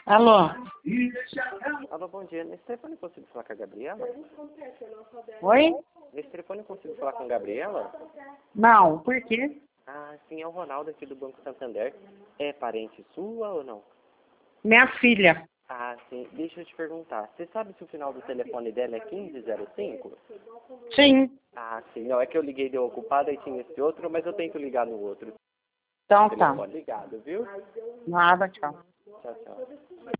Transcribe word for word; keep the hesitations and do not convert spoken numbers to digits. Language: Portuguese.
Alô? Alô, bom dia. Nesse telefone eu consigo falar com a Gabriela? Oi? Nesse telefone eu consigo falar com a Gabriela? Não, por quê? Ah, sim, é o Ronaldo aqui do Banco Santander. É parente sua ou não? Minha filha. Ah, sim. Deixa eu te perguntar. Você sabe se o final do telefone dela é quinze zero cinco? Sim. Ah, sim. Não, é que eu liguei deu ocupado e tinha esse outro, mas eu tento ligar no outro. Então tá. Telefone ligado, viu? Nada, tchau. Tchau, tchau.